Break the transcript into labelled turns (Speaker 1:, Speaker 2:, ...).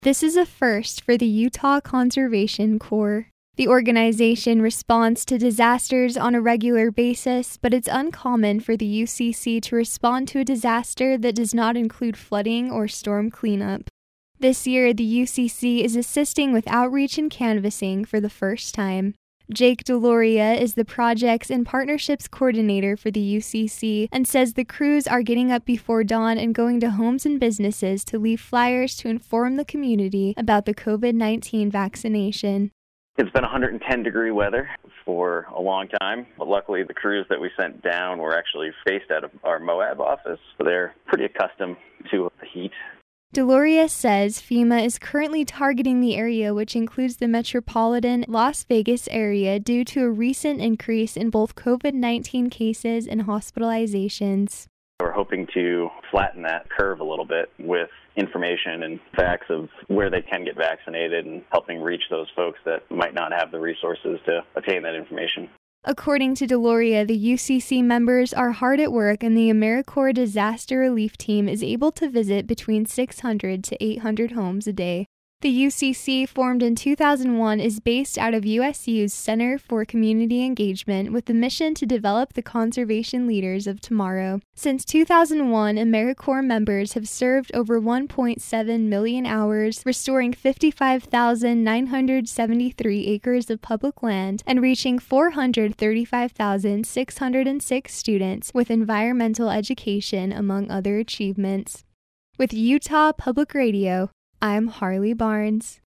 Speaker 1: This is a first for the Utah Conservation Corps. The organization responds to disasters on a regular basis, but it's uncommon for the UCC to respond to a disaster that does not include flooding or storm cleanup. This year, the UCC is assisting with outreach and canvassing for the first time. Jake Deloria is the Projects and Partnerships Coordinator for the UCC and says the crews are getting up before dawn and going to homes and businesses to leave flyers to inform the community about the COVID-19 vaccination.
Speaker 2: It's been 110-degree weather for a long time, but luckily the crews that we sent down were actually based out of our Moab office, so they're pretty accustomed to the heat.
Speaker 1: Deloria says FEMA is currently targeting the area, which includes the metropolitan Las Vegas area, due to a recent increase in both COVID-19 cases and hospitalizations.
Speaker 2: We're hoping to flatten that curve a little bit with information and facts of where they can get vaccinated and helping reach those folks that might not have the resources to obtain that information.
Speaker 1: According to Deloria, the UCC members are hard at work, and the AmeriCorps Disaster Relief Team is able to visit between 600 to 800 homes a day. The UCC, formed in 2001, is based out of USU's Center for Community Engagement with the mission to develop the conservation leaders of tomorrow. Since 2001, AmeriCorps members have served over 1.7 million hours, restoring 55,973 acres of public land and reaching 435,606 students with environmental education, among other achievements. With Utah Public Radio, I'm Harley Barnes.